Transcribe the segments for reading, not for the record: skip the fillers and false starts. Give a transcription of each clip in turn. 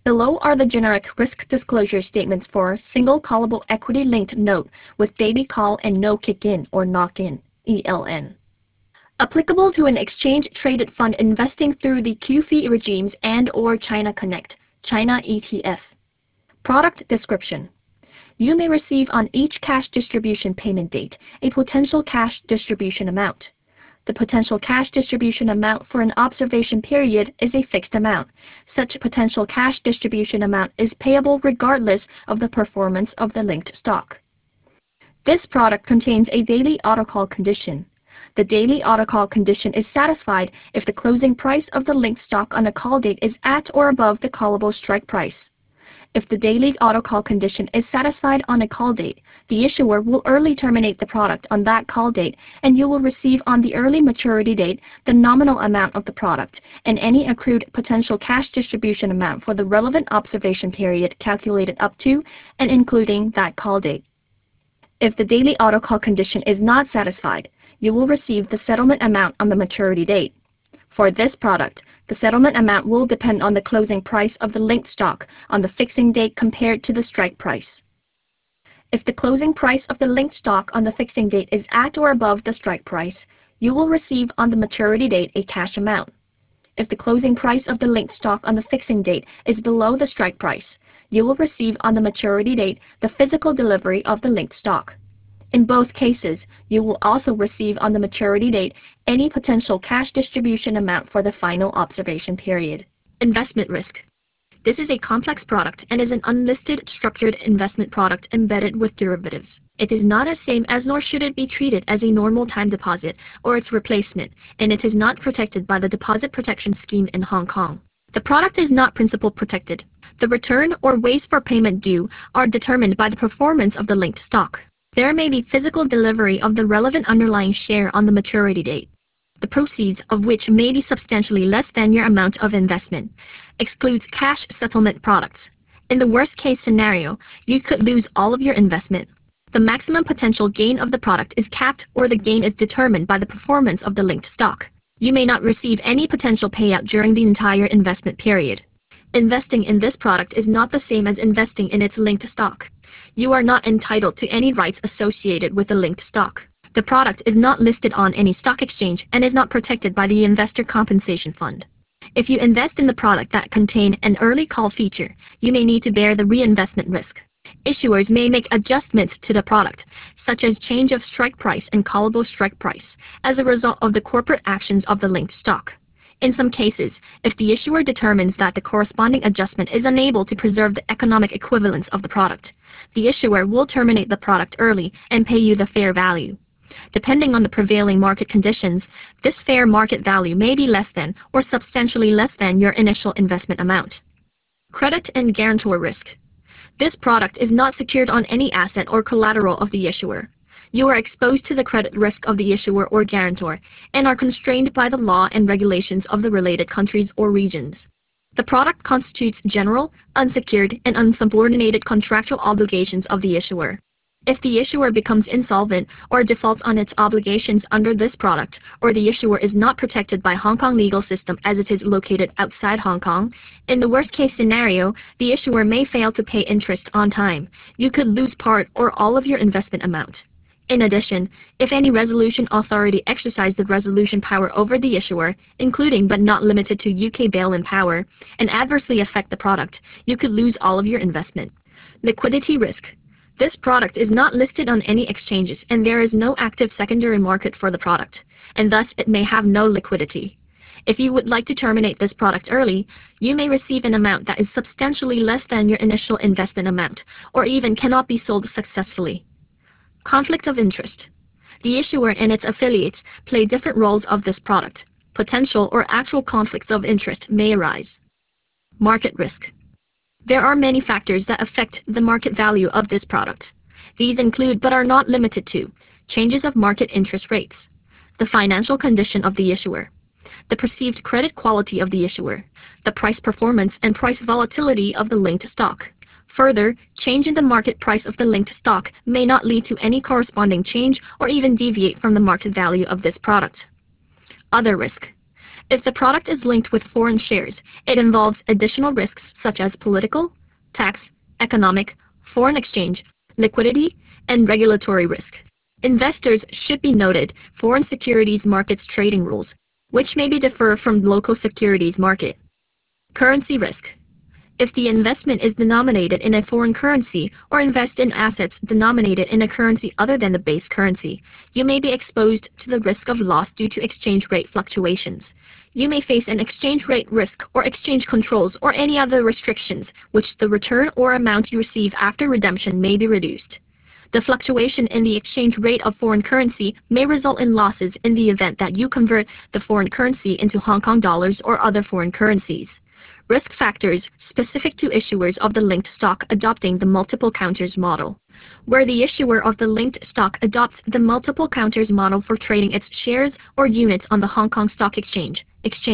Below are the generic risk disclosure statements for single callable equity-linked note with daily call and no kick-in or knock-in, ELN. Applicable to an exchange-traded fund investing through the QFII regimes and/or China Connect, China ETF. Product description. You may receive on each cash distribution payment date a potential cash distribution amount. The potential cash distribution amount for an observation period is a fixed amount. Such potential cash distribution amount is payable regardless of the performance of the linked stock. This product contains a daily autocall condition. The daily autocall condition is satisfied if the closing price of the linked stock on a call date is at or above the callable strike price. If the daily autocall condition is satisfied on a call date, the issuer will early terminate the product on that call date, and you will receive on the early maturity date the nominal amount of the product and any accrued potential cash distribution amount for the relevant observation period calculated up to and including that call date. If the daily autocall condition is not satisfied, you will receive the settlement amount on the maturity date. For this product, the settlement amount will depend on the closing price of the linked stock on the fixing date compared to the strike price. If the closing price of the linked stock on the fixing date is at or above the strike price, you will receive on the maturity date a cash amount. If the closing price of the linked stock on the fixing date is below the strike price, you will receive on the maturity date the physical delivery of the linked stock. In both cases, you will also receive on the maturity date any potential cash distribution amount for the final observation period. Investment risk. This is a complex product and is an unlisted structured investment product embedded with derivatives. It is not as same as nor should it be treated as a normal time deposit or its replacement, and it is not protected by the Deposit Protection Scheme in Hong Kong. The product is not principal protected. The return or ways for payment due are determined by the performance of the linked stock. There may be physical delivery of the relevant underlying share on the maturity date, the proceeds of which may be substantially less than your amount of investment. Excludes cash settlement products. In the worst-case scenario, you could lose all of your investment. The maximum potential gain of the product is capped or the gain is determined by the performance of the linked stock. You may not receive any potential payout during the entire investment period. Investing in this product is not the same as investing in its linked stock. You are not entitled to any rights associated with the linked stock. The product is not listed on any stock exchange and is not protected by the Investor Compensation Fund. If you invest in the product that contain an early call feature, you may need to bear the reinvestment risk. Issuers may make adjustments to the product, such as change of strike price and callable strike price, as a result of the corporate actions of the linked stock. In some cases, if the issuer determines that the corresponding adjustment is unable to preserve the economic equivalence of the product, the issuer will terminate the product early and pay you the fair value. Depending on the prevailing market conditions, this fair market value may be less than or substantially less than your initial investment amount. Credit and guarantor risk. This product is not secured on any asset or collateral of the issuer. You are exposed to the credit risk of the issuer or guarantor and are constrained by the law and regulations of the related countries or regions. The product constitutes general, unsecured, and unsubordinated contractual obligations of the issuer. If the issuer becomes insolvent or defaults on its obligations under this product, or the issuer is not protected by Hong Kong legal system as it is located outside Hong Kong, in the worst-case scenario, the issuer may fail to pay interest on time. You could lose part or all of your investment amount. In addition, if any resolution authority exercise the resolution power over the issuer, including but not limited to UK bail-in power, and adversely affect the product, you could lose all of your investment. Liquidity risk. This product is not listed on any exchanges and there is no active secondary market for the product, and thus it may have no liquidity. If you would like to terminate this product early, you may receive an amount that is substantially less than your initial investment amount, or even cannot be sold successfully. Conflict of interest. The issuer and its affiliates play different roles of this product. Potential or actual conflicts of interest may arise. Market risk. There are many factors that affect the market value of this product. These include but are not limited to changes of market interest rates, the financial condition of the issuer, the perceived credit quality of the issuer, the price performance and price volatility of the linked stock. Further, change in the market price of the linked stock may not lead to any corresponding change or even deviate from the market value of this product. Other risk. If the product is linked with foreign shares, it involves additional risks such as political, tax, economic, foreign exchange, liquidity, and regulatory risk. Investors should be noted foreign securities markets trading rules, which may be differ from local securities market. Currency risk. If the investment is denominated in a foreign currency or invest in assets denominated in a currency other than the base currency, you may be exposed to the risk of loss due to exchange rate fluctuations. You may face an exchange rate risk or exchange controls or any other restrictions, which the return or amount you receive after redemption may be reduced. The fluctuation in the exchange rate of foreign currency may result in losses in the event that you convert the foreign currency into Hong Kong dollars or other foreign currencies. Risk factors specific to issuers of the linked stock adopting the multiple counters model. Where the issuer of the linked stock adopts the multiple counters model for trading its shares or units on the Hong Kong Stock Exchange,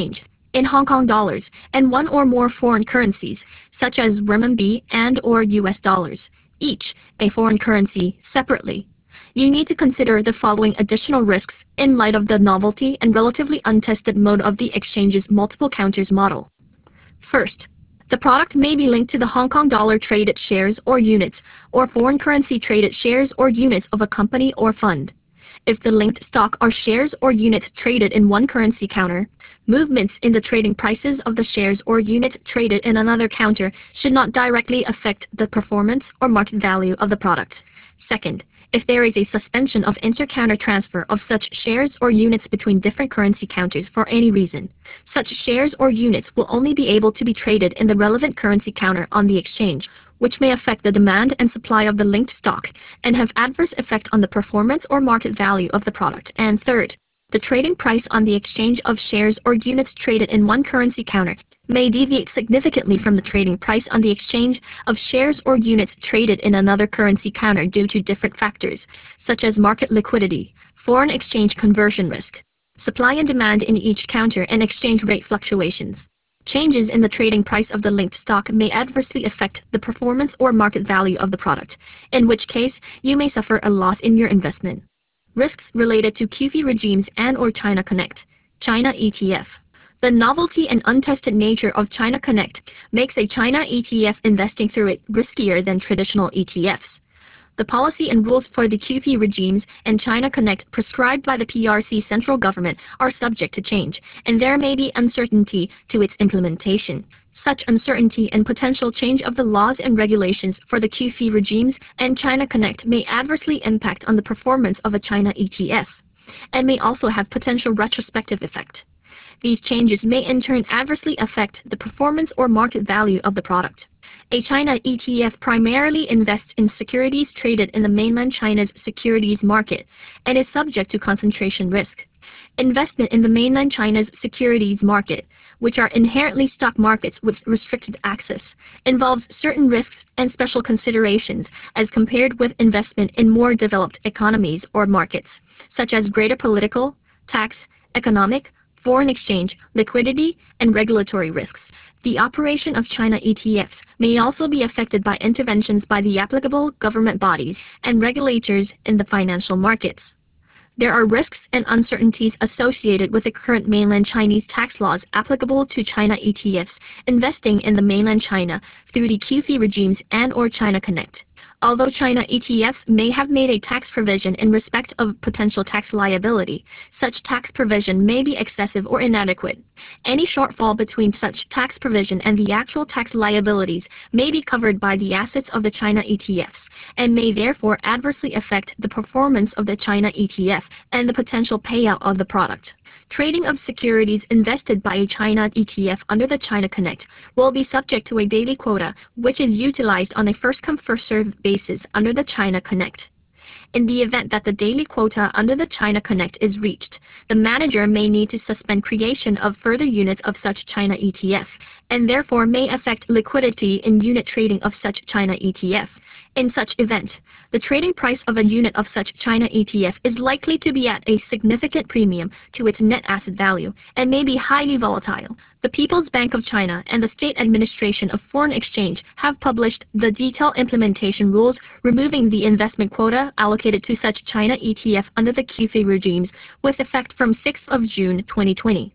in Hong Kong dollars and one or more foreign currencies, such as renminbi and/or US dollars, each a foreign currency separately. You need to consider the following additional risks in light of the novelty and relatively untested mode of the exchange's multiple counters model. First, the product may be linked to the Hong Kong dollar traded shares or units, or foreign currency traded shares or units of a company or fund. If the linked stock are shares or units traded in one currency counter, movements in the trading prices of the shares or units traded in another counter should not directly affect the performance or market value of the product. Second, if there is a suspension of inter-counter transfer of such shares or units between different currency counters for any reason, such shares or units will only be able to be traded in the relevant currency counter on the exchange, which may affect the demand and supply of the linked stock and have adverse effect on the performance or market value of the product. And third, the trading price on the exchange of shares or units traded in one currency counter may deviate significantly from the trading price on the exchange of shares or units traded in another currency counter due to different factors, such as market liquidity, foreign exchange conversion risk, supply and demand in each counter, and exchange rate fluctuations. Changes in the trading price of the linked stock may adversely affect the performance or market value of the product, in which case you may suffer a loss in your investment. Risks related to QFII regimes and/or China Connect, China ETF. The novelty and untested nature of China Connect makes a China ETF investing through it riskier than traditional ETFs. The policy and rules for the QFII regimes and China Connect prescribed by the PRC central government are subject to change, and there may be uncertainty to its implementation. Such uncertainty and potential change of the laws and regulations for the QFII regimes and China Connect may adversely impact on the performance of a China ETF, and may also have potential retrospective effect. These changes may in turn adversely affect the performance or market value of the product. A China ETF primarily invests in securities traded in the mainland China's securities market and is subject to concentration risk. Investment in the mainland China's securities market, which are inherently stock markets with restricted access, involves certain risks and special considerations as compared with investment in more developed economies or markets, such as greater political, tax, economic, foreign exchange, liquidity, and regulatory risks. The operation of China ETFs may also be affected by interventions by the applicable government bodies and regulators in the financial markets. There are risks and uncertainties associated with the current mainland Chinese tax laws applicable to China ETFs investing in the mainland China through the QFII regimes and/or China Connect. Although China ETFs may have made a tax provision in respect of potential tax liability, such tax provision may be excessive or inadequate. Any shortfall between such tax provision and the actual tax liabilities may be covered by the assets of the China ETFs, and may therefore adversely affect the performance of the China ETF and the potential payout of the product. Trading of securities invested by a China ETF under the China Connect will be subject to a daily quota, which is utilized on a first-come, first-served basis under the China Connect. In the event that the daily quota under the China Connect is reached, the manager may need to suspend creation of further units of such China ETF, and therefore may affect liquidity in unit trading of such China ETF. In such event, the trading price of a unit of such China ETF is likely to be at a significant premium to its net asset value and may be highly volatile. The People's Bank of China and the State Administration of Foreign Exchange have published the detailed implementation rules removing the investment quota allocated to such China ETF under the QFII regimes with effect from 6th of June 2020.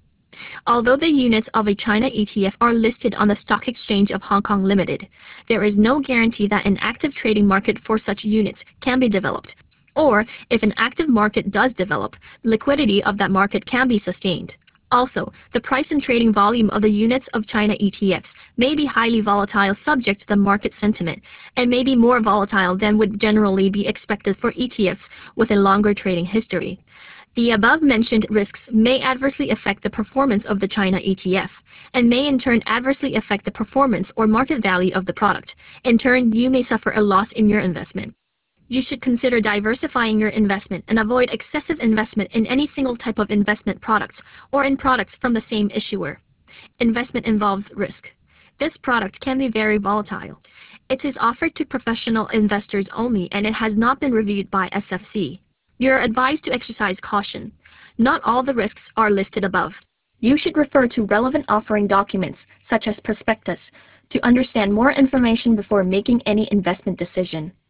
Although the units of a China ETF are listed on the Stock Exchange of Hong Kong Limited, there is no guarantee that an active trading market for such units can be developed, or if an active market does develop, liquidity of that market can be sustained. Also, the price and trading volume of the units of China ETFs may be highly volatile subject to the market sentiment, and may be more volatile than would generally be expected for ETFs with a longer trading history. The above-mentioned risks may adversely affect the performance of the China ETF, and may in turn adversely affect the performance or market value of the product. In turn, you may suffer a loss in your investment. You should consider diversifying your investment and avoid excessive investment in any single type of investment products or in products from the same issuer. Investment involves risk. This product can be very volatile. It is offered to professional investors only, and it has not been reviewed by SFC. You are advised to exercise caution. Not all the risks are listed above. You should refer to relevant offering documents, such as prospectus, to understand more information before making any investment decision.